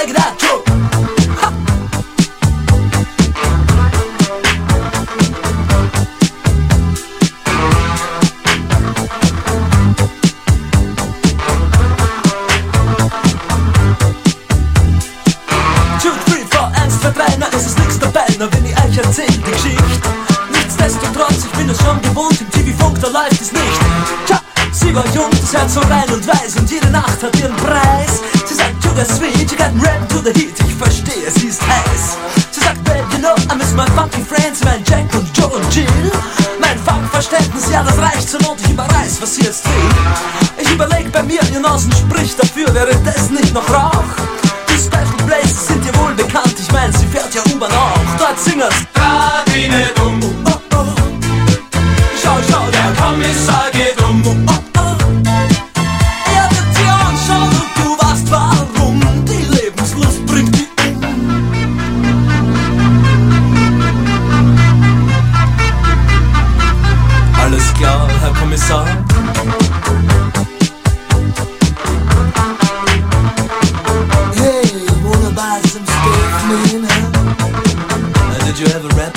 check it out, Joe. Ha. Na, es ist nix dabei, na wenn ich euch erzähl die Geschichte. Nichtsdestotrotz, ich bin es schon gewohnt, im TV-Funk, da läuft es nicht. Tja, sie war jung, das Herz so rein und weiß und jede Nacht hat ihren Preis. Sie sagt, sugar sweet, you got rap to the heat, ich verstehe, sie ist heiß. Sie sagt, babe, you know, I miss my funky friends, mein Jack und Joe und Jill. Mein Funkverständnis, ja, das reicht zur Not, ich überreiß, was sie jetzt will. Ich überleg bei mir, ihr Nasen spricht dafür, wäre das nicht noch Rauch? Special Places sind dir wohl bekannt, ich mein, sie fährt ja U-Bahn auch. Dort singen's Radine dumm, oh, oh. Schau, schau, der Kommissar geht um. oh, oh. Er wird dir anschauen und du weißt warum. Die Lebenslust bringt die Alles klar, Herr Kommissar. Did you ever rap